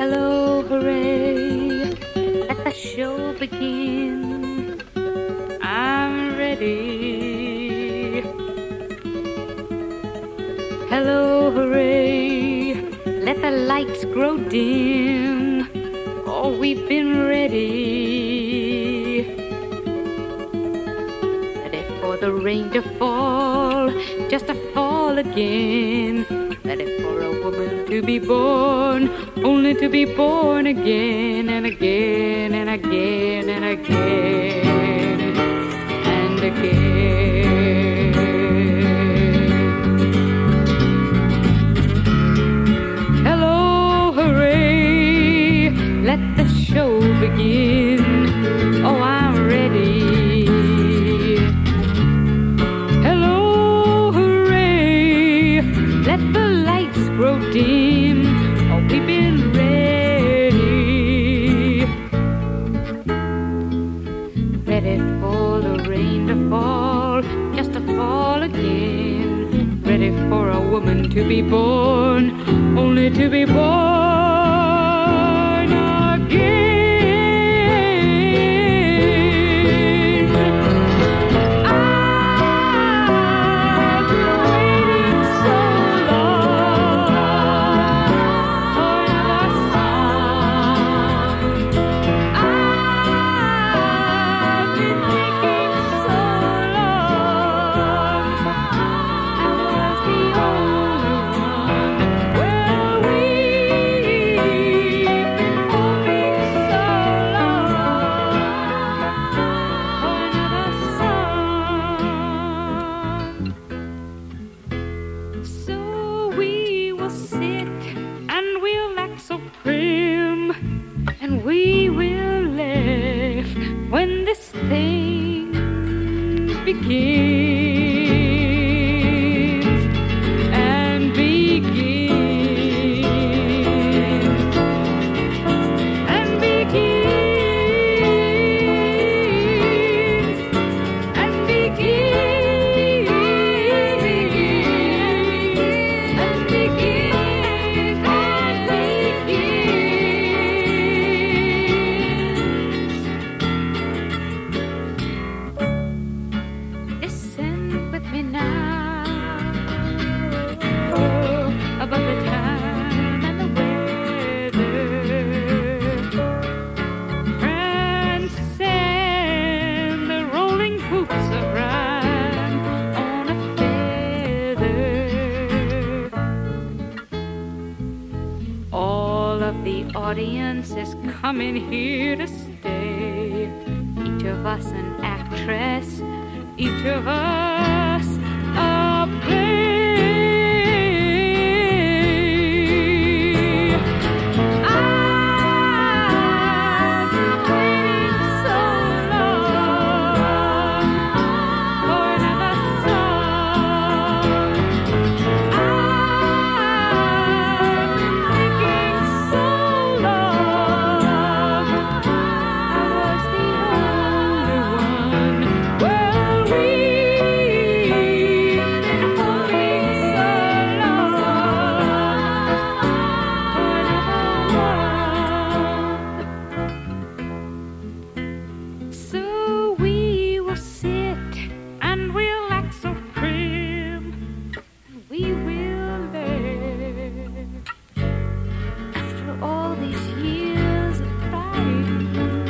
Hello, hooray, let the show begin. I'm ready. Hello, hooray, let the lights grow dim. Oh, we've been ready. Ready for the rain to fall, just to fall again. Ready for a woman to be born, only to be born again and again and again and again and again. Hello, hooray, let the show begin. Oh, I'm ready. Hello, hooray, let the lights grow dim. Oh, we've been ready. Ready for the rain to fall, just to fall again. Ready for a woman to be born, only to be born again. I've been waiting so long for another song. I've been thinking so long I was the only one. Well, we've been hoping so long for another song. So we will sit and we'll act so prim, and we will laugh when this thing begins and begins and begins and begins and begins and begins. Listen with me now about the time and the weather. Transcend the rolling hoops of rhyme on a feather. All of the audience is coming here to stay. Each of us an actress, each of us a play. I've been waiting so long for another song. I've been thinking so long I was the only one. Well, we've been hoping so long for another one. So we will sit and we'll act so prim, and we will laugh. After all these years of crying,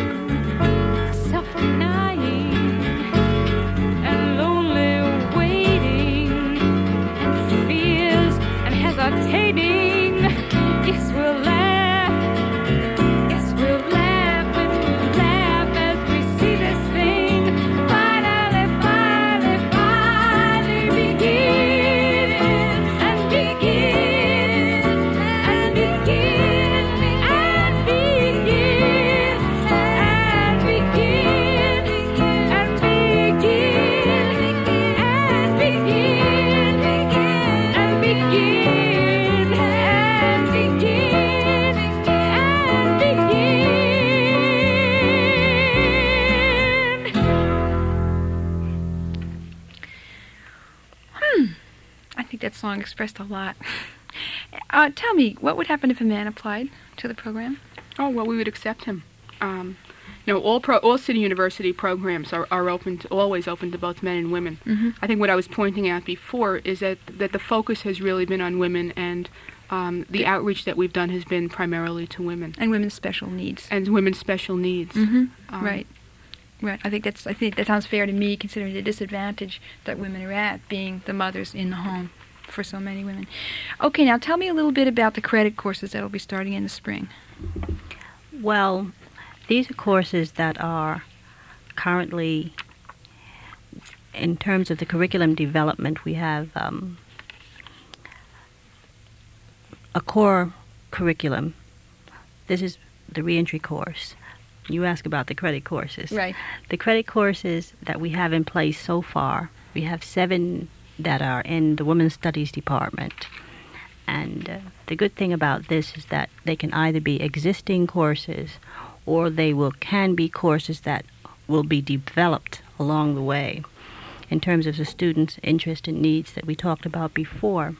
self-denying, and lonely waiting, and fears and hesitating, yes, we'll laugh. Yes, we'll laugh and we'll laugh as we see this thing finally, finally, finally begin and begin and begin and begin and begin and begin and begin and begin and begin and begin. I think that song expressed a lot. Tell me, what would happen if a man applied to the program? Oh, well, we would accept him. All City University programs are always open to both men and women. Mm-hmm. I think what I was pointing out before is that the focus has really been on women, and the outreach that we've done has been primarily to women. And women's special needs. Mm-hmm. Right. I think that sounds fair to me, considering the disadvantage that women are at, being the mothers in the home for so many women. Okay, now tell me a little bit about the credit courses that will be starting in the spring. Well, these are courses that are currently, in terms of the curriculum development, we have a core curriculum. This is the reentry course. You ask about the credit courses. Right. The credit courses that we have in place so far, we have 7 that are in the Women's Studies Department. And the good thing about this is that they can either be existing courses or they can be courses that will be developed along the way in terms of the students' interest and needs that we talked about before.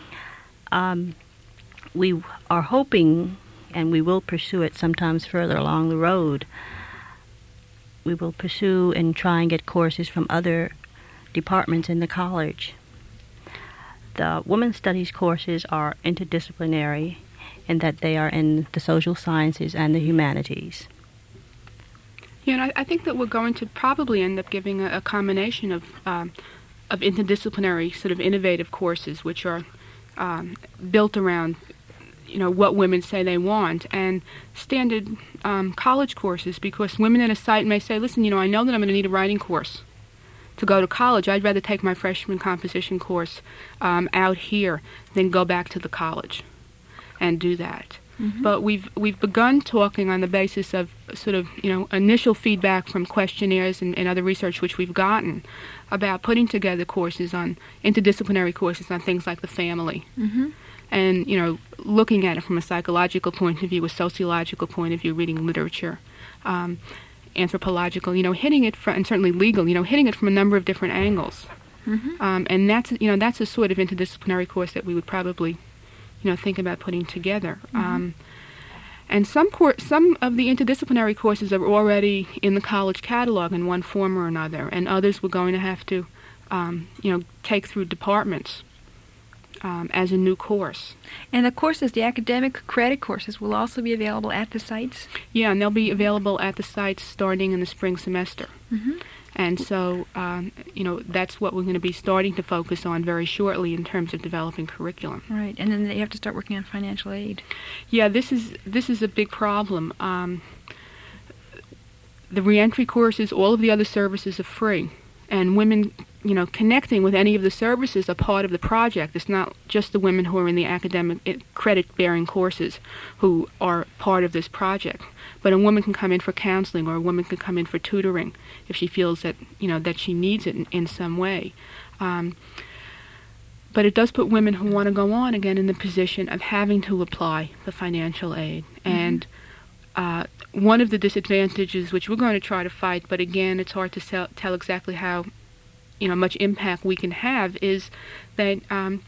We are hoping, and we will pursue it sometimes further along the road, we will pursue and try and get courses from other departments in the college. The Women's Studies courses are interdisciplinary in that they are in the social sciences and the humanities. Yeah, and I think that we're going to probably end up giving a combination of interdisciplinary sort of innovative courses, which are built around what women say they want, and standard college courses, because women at a site may say, listen, I know that I'm going to need a writing course to go to college. I'd rather take my freshman composition course out here than go back to the college and do that. Mm-hmm. But we've begun talking on the basis of sort of initial feedback from questionnaires and other research which we've gotten about putting together courses on interdisciplinary courses on things like the family. Mm-hmm. And, looking at it from a psychological point of view, a sociological point of view, reading literature, anthropological, hitting it from, and certainly legal, hitting it from a number of different angles. Mm-hmm. And that's a sort of interdisciplinary course that we would probably, think about putting together. Mm-hmm. And some of the interdisciplinary courses are already in the college catalog in one form or another, and others we're going to have to, take through departments. As a new course. And the courses, the academic credit courses, will also be available at the sites? Yeah, and they'll be available at the sites starting in the spring semester. Mm-hmm. And so, that's what we're going to be starting to focus on very shortly in terms of developing curriculum. Right, and then you have to start working on financial aid. Yeah, this is a big problem. The reentry courses, all of the other services are free, and women connecting with any of the services are part of the project. It's not just the women who are in the academic credit-bearing courses who are part of this project. But a woman can come in for counseling, or a woman can come in for tutoring if she feels that that she needs it in some way. But it does put women who want to go on again in the position of having to apply for financial aid. Mm-hmm. And one of the disadvantages, which we're going to try to fight, but again, it's hard to tell exactly how much impact we can have, is that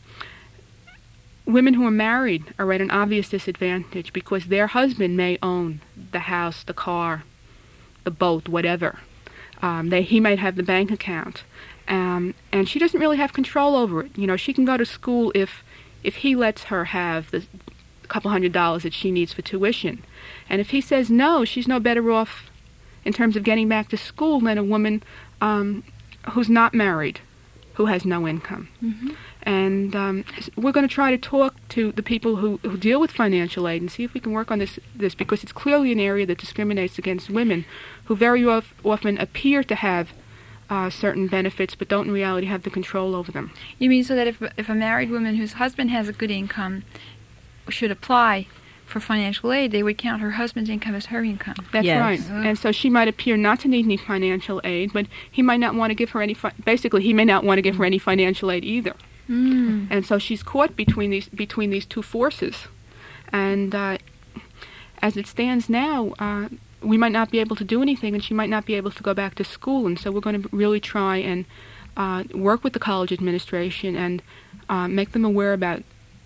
women who are married are at an obvious disadvantage because their husband may own the house, the car, the boat, whatever. He might have the bank account, and she doesn't really have control over it. She can go to school if he lets her have the couple $100 that she needs for tuition. And if he says no, she's no better off in terms of getting back to school than a woman who's not married, who has no income. Mm-hmm. And we're going to try to talk to the people who deal with financial aid and see if we can work on this because it's clearly an area that discriminates against women who very often appear to have certain benefits but don't in reality have the control over them. You mean so that if a married woman whose husband has a good income should apply for financial aid, they would count her husband's income as her income? That's yes. right. And so she might appear not to need any financial aid, but he might not want to give her any he may not want to give her any financial aid either. Mm. And so she's caught between these two forces. And as it stands now, we might not be able to do anything, and she might not be able to go back to school. And so we're going to really try and work with the college administration and make them aware about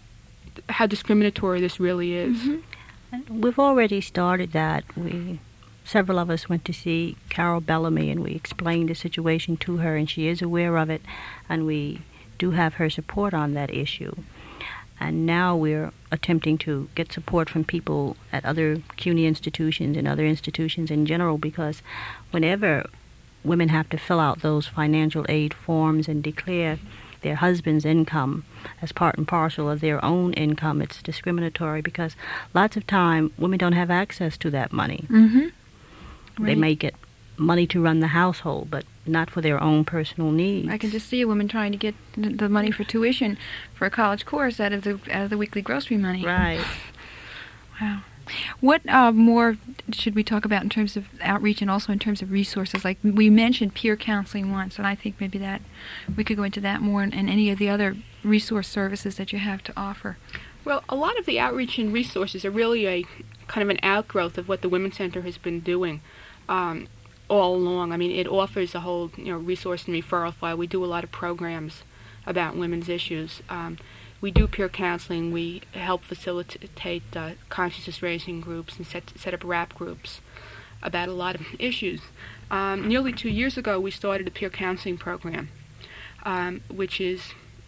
how discriminatory this really is. We've already started that. Several of us went to see Carol Bellamy, and we explained the situation to her, and she is aware of it, and we do have her support on that issue. And now we're attempting to get support from people at other CUNY institutions and other institutions in general, because whenever women have to fill out those financial aid forms and declare their husband's income as part and parcel of their own income, it's discriminatory, because lots of time women don't have access to that money. They may get money to run the household, but not for their own personal needs. I can just see a woman trying to get the money for tuition for a college course out of the weekly grocery money. Right. Wow. What more should we talk about in terms of outreach and also in terms of resources? Like we mentioned peer counseling once, and I think maybe that we could go into that more and any of the other resource services that you have to offer. Well, a lot of the outreach and resources are really a kind of an outgrowth of what the Women's Center has been doing all along. I mean, it offers a whole resource and referral file. We do a lot of programs about women's issues. We do peer counseling. We help facilitate consciousness-raising groups and set up rap groups about a lot of issues. Nearly 2 years ago, we started a peer counseling program, which is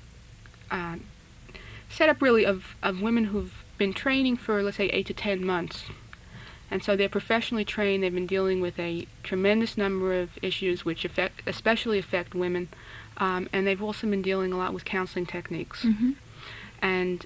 set up really of women who've been training for, let's say, 8 to 10 months. And so they're professionally trained. They've been dealing with a tremendous number of issues which especially affect women. And they've also been dealing a lot with counseling techniques. And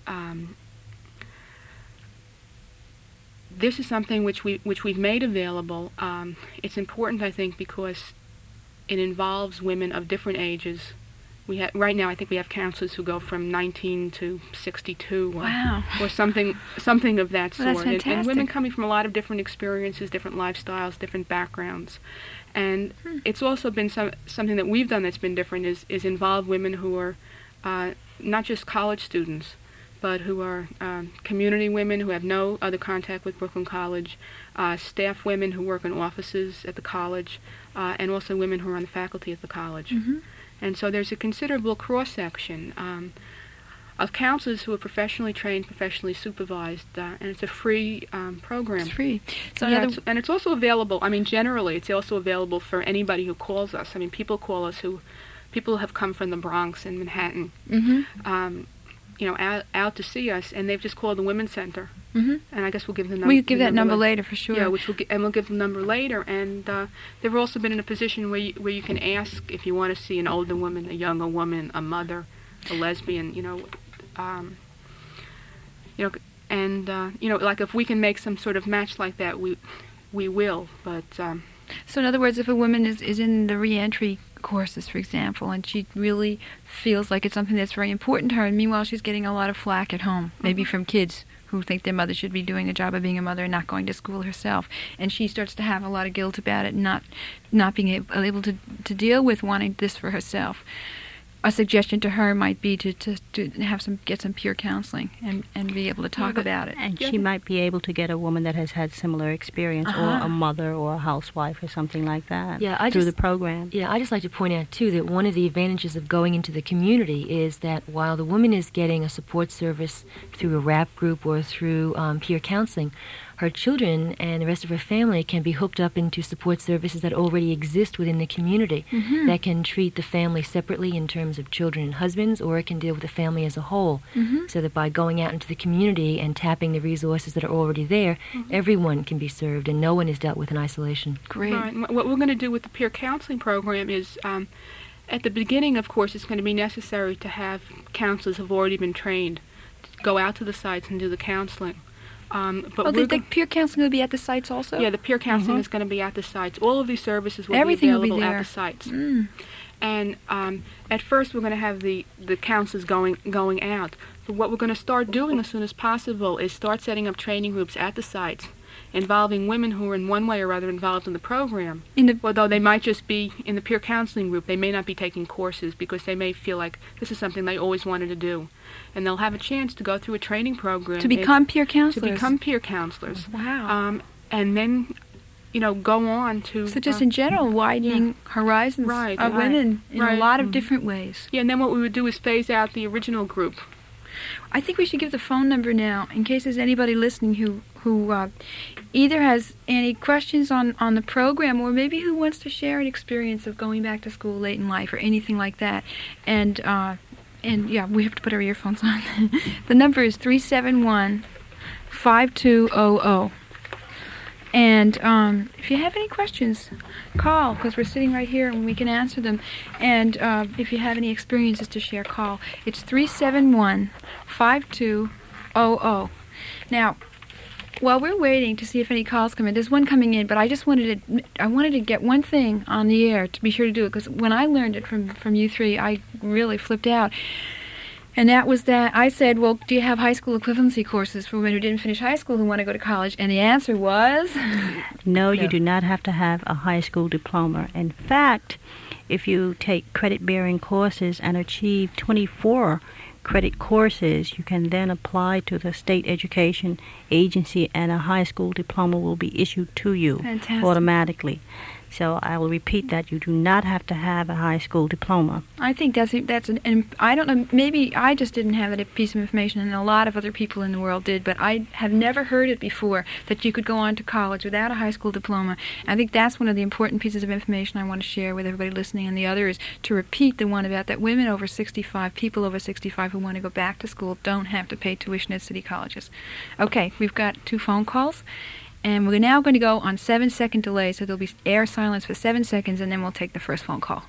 this is something which we've made available. It's important, I think, because it involves women of different ages. Right now, I think we have counselors who go from 19 to 62, or something of that sort. Well, that's fantastic. And women coming from a lot of different experiences, different lifestyles, different backgrounds. And it's also been something that we've done that's been different is involve women who are not just college students, but who are community women who have no other contact with Brooklyn College, staff women who work in offices at the college, and also women who are on the faculty at the college. And so there's a considerable cross-section of counselors who are professionally trained, professionally supervised, and it's a free program. It's free. So and it's also available, I mean, generally, it's also available for anybody who calls us. I mean, people call us people have come from the Bronx and Manhattan, out to see us, and they've just called the Women's Center. And I guess we'll give the number. We'll give that number later for sure. Yeah, we'll give the number later. And they've also been in a position where you can ask if you want to see an older woman, a younger woman, a mother, a lesbian, like if we can make some sort of match like that, we will. But so in other words, if a woman is in the reentry courses, for example, and she really feels like it's something that's very important to her, and meanwhile she's getting a lot of flack at home, maybe from kids who think their mother should be doing a job of being a mother and not going to school herself, and she starts to have a lot of guilt about it, not being able to deal with wanting this for herself. A suggestion to her might be to get some peer counseling and be able to talk about it. And she might be able to get a woman that has had similar experience, or a mother or a housewife or something like that through the program. Yeah, I just like to point out, too, that one of the advantages of going into the community is that while the woman is getting a support service through a rap group or through peer counseling, her children and the rest of her family can be hooked up into support services that already exist within the community that can treat the family separately in terms of children and husbands, or it can deal with the family as a whole. So that by going out into the community and tapping the resources that are already there, everyone can be served and no one is dealt with in isolation. Great. Right. What we're going to do with the peer counseling program is at the beginning, of course, it's going to be necessary to have counselors who've already been trained to go out to the sites and do the counseling. But the peer counseling will be at the sites also? Yeah, the peer counseling is going to be at the sites. All of these services will Everything be available will be there. at the sites. And at first we're going to have the counselors going out. But what we're going to start doing as soon as possible is start setting up training groups at the sites involving women who are in one way or other involved in the program. Although they might just be in the peer counseling group, they may not be taking courses because they may feel like this is something they always wanted to do. And they'll have a chance to go through a training program. To become peer counselors? To become peer counselors. Wow. And then, go on to... So just in general, widening horizons of women in a lot of different ways. Yeah, and then what we would do is phase out the original group. I think we should give the phone number now in case there's anybody listening who either has any questions on the program or maybe who wants to share an experience of going back to school late in life or anything like that. And yeah, we have to put our earphones on. The number is 371-5200. And if you have any questions, call, because we're sitting right here and we can answer them. And if you have any experiences to share, call. It's 371-5200. Now, while we're waiting to see if any calls come in, there's one coming in, but I just wanted to get one thing on the air to be sure to do it, because when I learned it from you three, I really flipped out. And that was that I said, well, do you have high school equivalency courses for women who didn't finish high school who want to go to college? And the answer was? No, you do not have to have a high school diploma. In fact, if you take credit-bearing courses and achieve 24 credit courses, you can then apply to the state education agency and a high school diploma will be issued to you. Fantastic. Automatically. So I will repeat that you do not have to have a high school diploma. I think that's and I don't know, maybe I just didn't have that piece of information, and a lot of other people in the world did, but I have never heard it before, that you could go on to college without a high school diploma. I think that's one of the important pieces of information I want to share with everybody listening, and the other is to repeat the one about that women over 65, people over 65 who want to go back to school don't have to pay tuition at city colleges. Okay, we've got 2 phone calls. And we're now going to go on 7-second delay, so there'll be air silence for 7 seconds, and then we'll take the first phone call.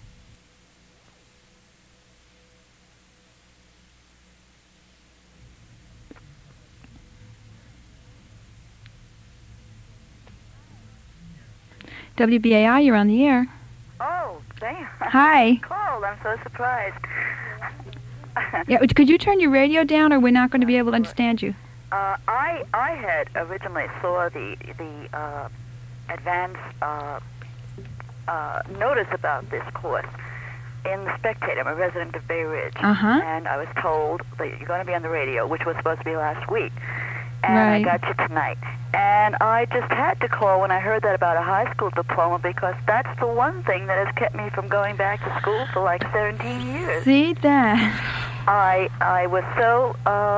WBAI, you're on the air. Oh, damn. Hi. Cold. I'm so surprised. Yeah, could you turn your radio down, or we're not going to be able to understand you? I had originally saw the advance notice about this course in the Spectator. I'm a resident of Bay Ridge, and I was told that you're going to be on the radio, which was supposed to be last week, and right. I got you tonight. And I just had to call when I heard that about a high school diploma, because that's the one thing that has kept me from going back to school for like 17 years. See that? I was so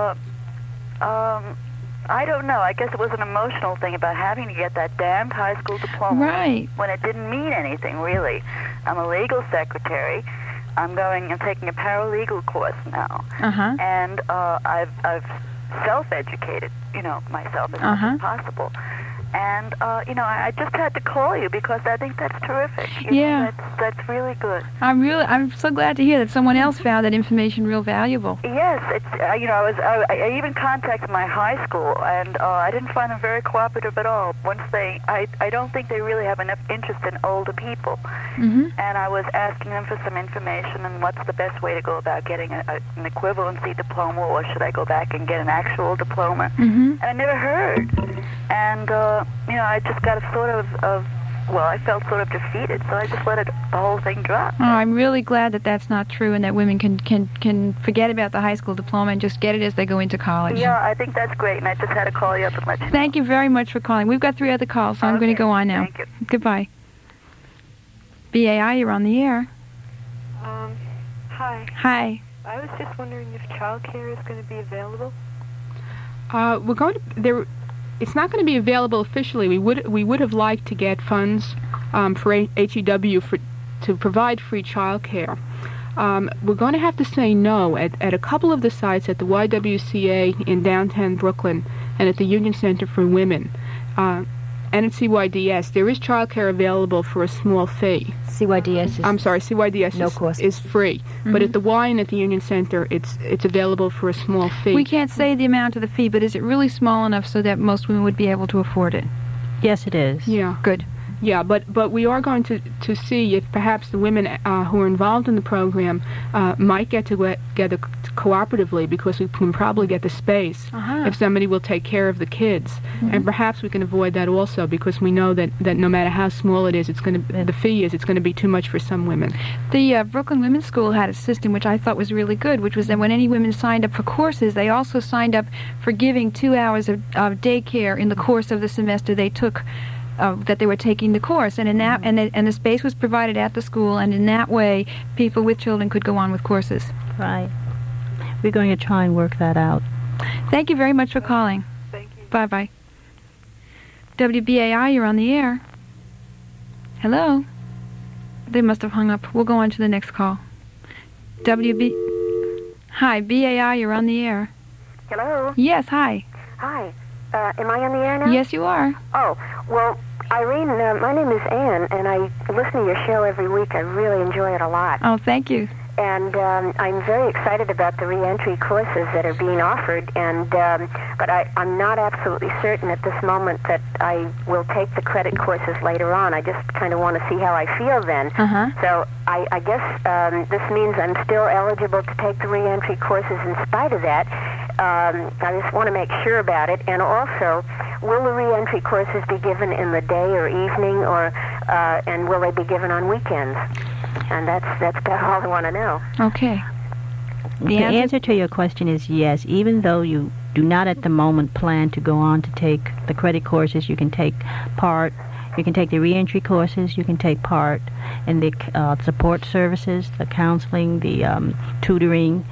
I don't know. I guess it was an emotional thing about having to get that damned high school diploma, right, when it didn't mean anything, really. I'm a legal secretary. I'm taking a paralegal course now. And I've self-educated, myself as much as possible. And, I just had to call you because I think that's terrific. That's really good. I'm so glad to hear that someone else found that information real valuable. Yes, it's, I even contacted my high school, and I didn't find them very cooperative at all. I don't think they really have enough interest in older people. And I was asking them for some information and what's the best way to go about getting an equivalency diploma, or should I go back and get an actual diploma? And I never heard. And, I just got a sort of I felt sort of defeated, so I just let the whole thing drop. Oh, I'm really glad that that's not true, and that women can forget about the high school diploma and just get it as they go into college. Yeah, I think that's great, and I just had to call you up and let you know. Thank you very much for calling. We've got 3 other calls, so I'm going to go on now. Thank you. Goodbye. BAI, you're on the air. Hi. Hi. I was just wondering if childcare is going to be available. It's not going to be available officially. We would have liked to get funds for HEW to provide free childcare. We're going to have to say no at a couple of the sites, at the YWCA in downtown Brooklyn and at the Union Center for Women. And at CYDS, there is childcare available for a small fee. CYDS is free. But at the Y and at the Union Center, it's available for a small fee. We can't say the amount of the fee, but is it really small enough so that most women would be able to afford it? Yes, it is. Yeah. Good. Yeah, but we are going to see if perhaps the women who are involved in the program might get together cooperatively, because we can probably get the space if somebody will take care of the kids. And perhaps we can avoid that also, because we know that no matter how small it is, it's going to be too much for some women. The Brooklyn Women's School had a system which I thought was really good, which was that when any women signed up for courses, they also signed up for giving 2 hours of daycare in the course of the semester they took. That they were taking the course, and in that, and the space was provided at the school, and in that way, people with children could go on with courses. Right. we're going to try and work that out. Thank you very much for calling. Thank you. Bye-bye. WBAI, you're on the air. Hello? They must have hung up. We'll go on to the next call. Hi, BAI, you're on the air. Hello? Yes, hi. Hi. Am I on the air now? Yes, you are. Oh, well, Irene, my name is Ann, and I listen to your show every week. I really enjoy it a lot. Oh, thank you. And I'm very excited about the reentry courses that are being offered, and but I'm not absolutely certain at this moment that I will take the credit courses later on. I just kind of want to see how I feel then. Uh-huh. So I guess this means I'm still eligible to take the reentry courses in spite of that. I just want to make sure about it. And also, will the reentry courses be given in the day or evening, or and will they be given on weekends? And that's about all I want to know. Okay. The answer to your question is yes. Even though you do not at the moment plan to go on to take the credit courses, you can take part. You can take the reentry courses. You can take part in the support services, the counseling, the tutoring.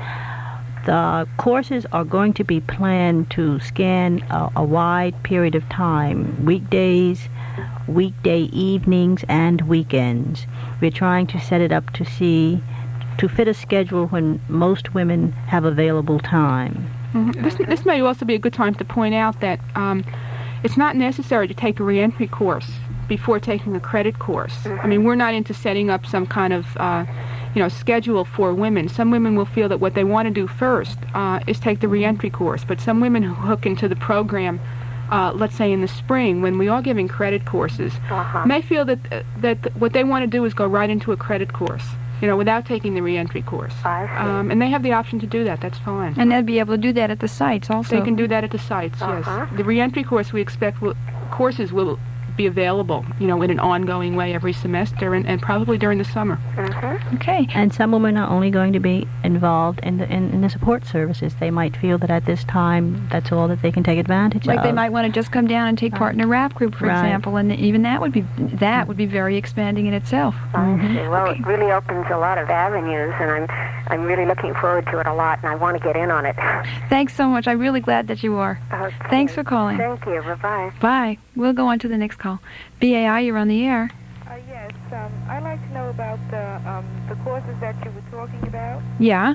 The courses are going to be planned to scan a wide period of time, weekdays, weekday evenings, and weekends. We're trying to set it up to fit a schedule when most women have available time. Mm-hmm. This may also be a good time to point out that it's not necessary to take a reentry course before taking a credit course. I mean, we're not into setting up some kind of schedule for women. Some women will feel that what they want to do first is take the reentry course, but some women who hook into the program, let's say in the spring, when we are giving credit courses, may feel that what they want to do is go right into a credit course, without taking the reentry course. I see. And they have the option to do that. That's fine. And they'll be able to do that at the sites also. They can do that at the sites, yes. The reentry course, we expect courses will be available, in an ongoing way every semester and probably during the summer. Okay. And some women are only going to be involved in the support services. They might feel that at this time that's all that they can take advantage of. Like they might want to just come down and take part in a rap group, for example, and even that would be very expanding in itself. I see. Well, it really opens a lot of avenues, and I'm really looking forward to it a lot, and I want to get in on it. Thanks so much. I'm really glad that you are. Okay. Thanks for calling. Thank you. Bye-bye. Bye. We'll go on to the next call. BAI, you're on the air. Yes, I'd like to know about the courses that you were talking about. Yeah.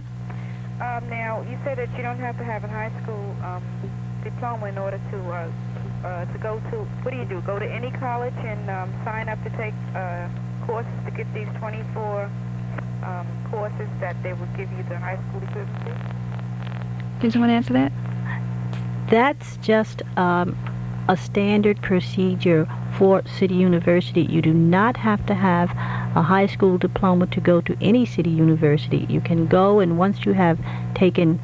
Now, you said that you don't have to have a high school diploma in order to go to, what do you do? Go to any college and sign up to take courses to get these 24 courses that they would give you the high school equivalent to? Did someone answer that? That's just a standard procedure for City University. You do not have to have a high school diploma to go to any City University. You can go, and once you have taken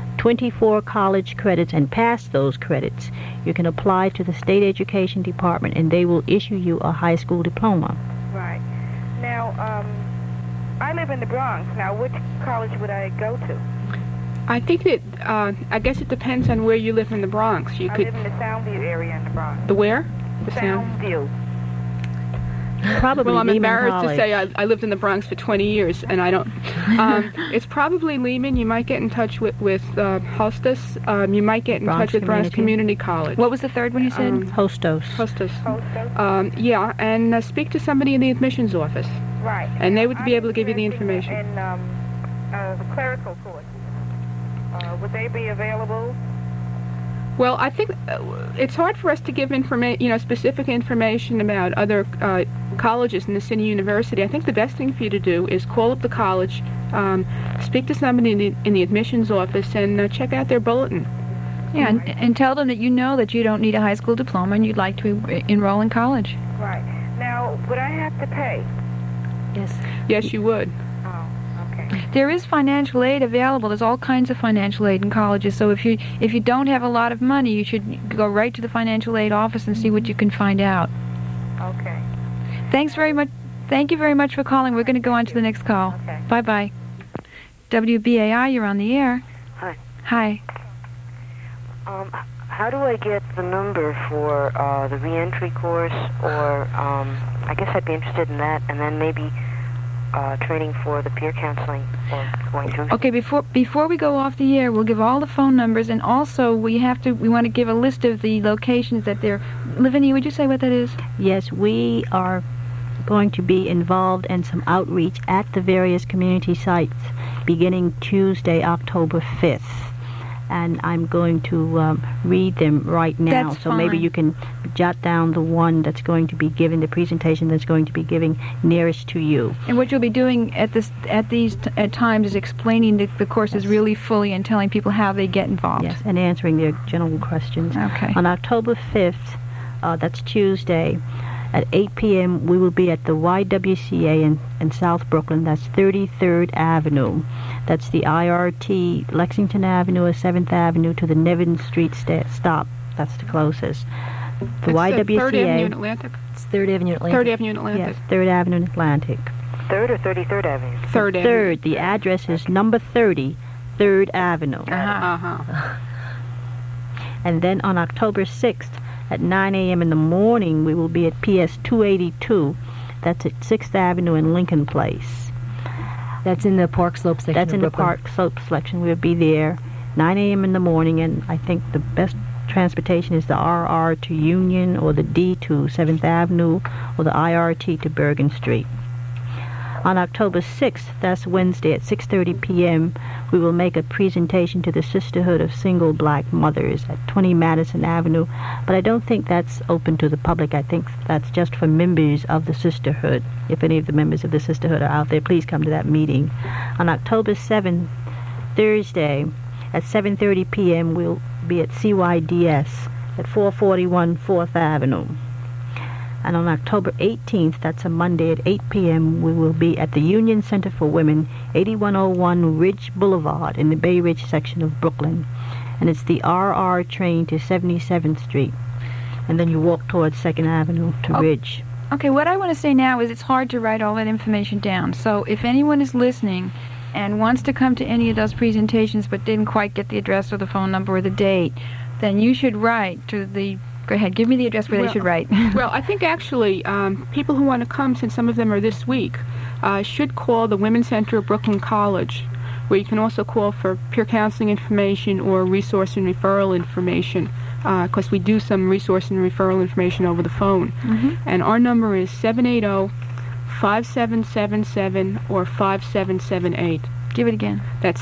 24 college credits and passed those credits, you can apply to the State Education Department, and they will issue you a high school diploma. Right. Now, I live in the Bronx. Now, which college would I go to? I think that, I guess it depends on where you live in the Bronx. I live in the Soundview area in the Bronx. The where? The Soundview. Probably. Well, I'm Lehman embarrassed College. to say I lived in the Bronx for 20 years, and I don't. It's probably Lehman. You might get in touch with Hostos. You might get in touch with Bronx Community College. What was the third one you said? Hostos. Yeah, and speak to somebody in the admissions office. Right. And they would be able to give you the information. And the clerical courses, would they be available? Well, I think it's hard for us to give specific information about other colleges in the City University. I think the best thing for you to do is call up the college, speak to somebody in the admissions office, and check out their bulletin. Yeah, and tell them that you know that you don't need a high school diploma and you'd like to enroll in college. Right. Now, would I have to pay? Yes. Yes, you would. There is financial aid available. There's all kinds of financial aid in colleges. So if you don't have a lot of money, you should go right to the financial aid office and see what you can find out. Okay. Thanks very much. Thank you very much for calling. We're going to go on to the next call. Okay. Bye-bye. WBAI, you're on the air. Hi. Hi. How do I get the number for the reentry course, or I guess I'd be interested in that, and then maybe training for the peer counseling or going through. Okay, before we go off the air, we'll give all the phone numbers, and also we want to give a list of the locations that they're. Lavinia, would you say what that is? Yes, we are going to be involved in some outreach at the various community sites beginning Tuesday, October 5th. And I'm going to read them right now. That's so maybe fine. you can jot down the one that's going to be given, the presentation that's going to be giving nearest to you. And what you'll be doing at these times is explaining the courses really fully and telling people how they get involved. Yes, and answering their general questions. Okay. On October 5th, that's Tuesday, at 8 p.m., we will be at the YWCA in South Brooklyn. That's 33rd Avenue. That's the IRT, Lexington Avenue or 7th Avenue to the Nevin Street stop. That's the closest. The YWCA. 3rd Avenue in Atlantic. It's 3rd Avenue in Atlantic. 3rd Avenue in Atlantic. Yes, 3rd Avenue in Atlantic. 3rd or 33rd Avenue? 3rd Avenue. 3rd. The address is number 30, 3rd Avenue. Uh-huh. And then on October 6th, at 9 a.m. in the morning, we will be at PS 282. That's at 6th Avenue in Lincoln Place. That's in the Park Slope section That's of in Brooklyn. the Park Slope section. We'll be there 9 a.m. in the morning, and I think the best transportation is the RR to Union or the D to 7th Avenue or the IRT to Bergen Street. On October 6th, that's Wednesday at 6:30 p.m., we will make a presentation to the Sisterhood of Single Black Mothers at 20 Madison Avenue, but I don't think that's open to the public. I think that's just for members of the Sisterhood. If any of the members of the Sisterhood are out there, please come to that meeting. On October 7th, Thursday, at 7:30 p.m., we'll be at CYDS at 441 4th Avenue. And on October 18th, that's a Monday at 8 p.m., we will be at the Union Center for Women, 8101 Ridge Boulevard in the Bay Ridge section of Brooklyn. And it's the RR train to 77th Street. And then you walk towards 2nd Avenue to Ridge. Okay, what I want to say now is it's hard to write all that information down. So if anyone is listening and wants to come to any of those presentations but didn't quite get the address or the phone number or the date, then you should write to the... Go ahead, give me the address where they should write. Well, I think actually people who want to come, since some of them are this week, should call the Women's Center of Brooklyn College, where you can also call for peer counseling information or resource and referral information, because we do some resource and referral information over the phone. Mm-hmm. And our number is 780-5777 or 5778. Give it again. That's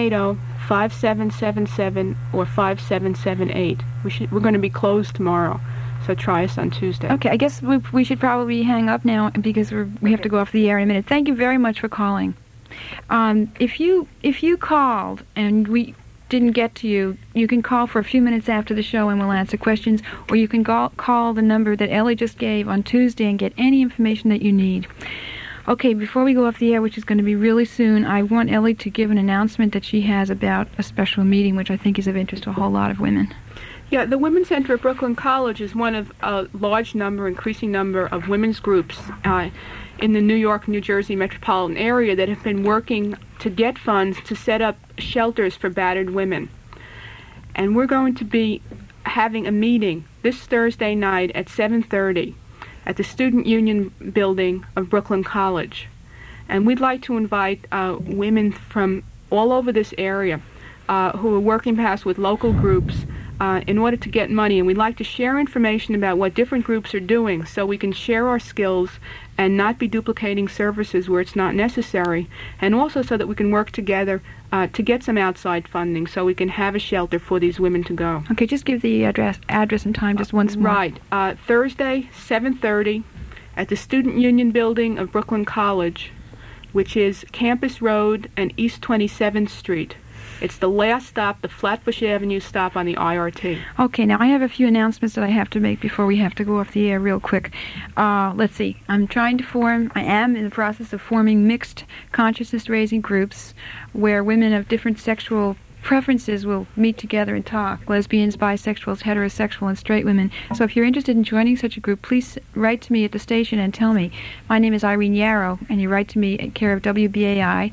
780-5777 or 5778. We're going to be closed tomorrow, so try us on Tuesday. Okay, I guess we should probably hang up now because we have to go off the air in a minute. Thank you very much for calling. If you called and we didn't get to you, you can call for a few minutes after the show and we'll answer questions, or you can call the number that Ellie just gave on Tuesday and get any information that you need. Okay, before we go off the air, which is going to be really soon, I want Ellie to give an announcement that she has about a special meeting, which I think is of interest to a whole lot of women. Yeah, the Women's Center at Brooklyn College is one of a large number, increasing number of women's groups in the New York, New Jersey metropolitan area that have been working to get funds to set up shelters for battered women. And we're going to be having a meeting this Thursday night at 7:30 at the Student Union Building of Brooklyn College. And we'd like to invite women from all over this area who are working perhaps with local groups in order to get money. And we'd like to share information about what different groups are doing so we can share our skills and not be duplicating services where it's not necessary, and also so that we can work together to get some outside funding so we can have a shelter for these women to go. Okay, just give the address and time just once more. Right. Thursday, 7:30 at the Student Union Building of Brooklyn College, which is Campus Road and East 27th Street. It's the last stop, the Flatbush Avenue stop on the IRT. Okay, now I have a few announcements that I have to make before we have to go off the air real quick. Let's see. I am in the process of forming mixed consciousness-raising groups where women of different sexual preferences will meet together and talk. Lesbians, bisexuals, heterosexual, and straight women. So if you're interested in joining such a group, please write to me at the station and tell me. My name is Irene Yarrow, and you write to me at care of WBAI,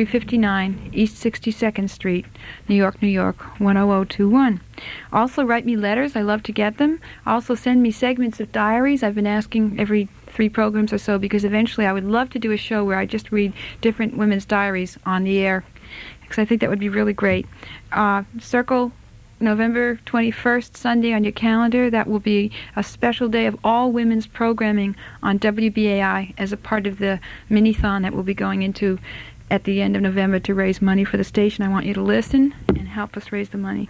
359 East 62nd Street, New York, New York, 10021. Also write me letters. I love to get them. Also send me segments of diaries. I've been asking every 3 programs or so, because eventually I would love to do a show where I just read different women's diaries on the air, because I think that would be really great. Circle November 21st, Sunday on your calendar. That will be a special day of all women's programming on WBAI as a part of the mini-thon that we'll be going into at the end of November to raise money for the station. I want you to listen and help us raise the money.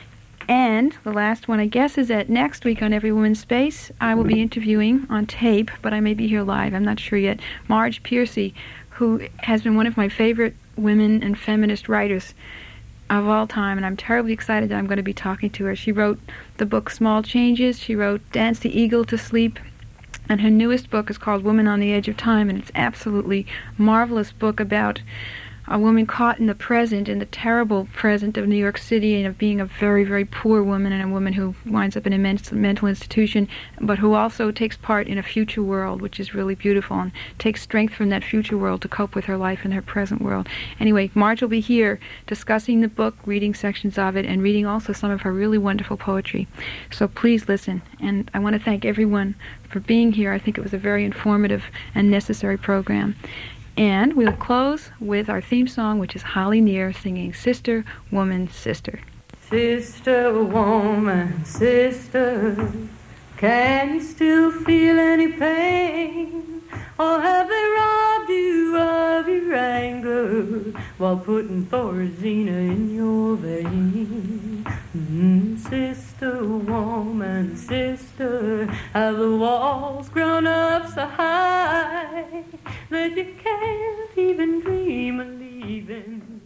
And the last one, I guess, is that next week on Every Woman's Space, I will be interviewing on tape, but I may be here live, I'm not sure yet, Marge Piercy, who has been one of my favorite women and feminist writers of all time, and I'm terribly excited that I'm going to be talking to her. She wrote the book Small Changes, she wrote Dance the Eagle to Sleep, and her newest book is called Woman on the Edge of Time, and it's absolutely marvelous book about a woman caught in the present, in the terrible present of New York City, and of being a very, very poor woman, and a woman who winds up in a mental institution, but who also takes part in a future world, which is really beautiful, and takes strength from that future world to cope with her life in her present world. Anyway, Marge will be here discussing the book, reading sections of it, and reading also some of her really wonderful poetry. So please listen, and I want to thank everyone for being here. I think it was a very informative and necessary program. And we'll close with our theme song, which is Holly Near singing Sister, Woman, Sister. Sister, woman, sister, can you still feel any pain? Or have they robbed you of your anger while putting Thorazina in your vein? Sister, woman, sister, have the walls grown up so high that you can't even dream of leaving?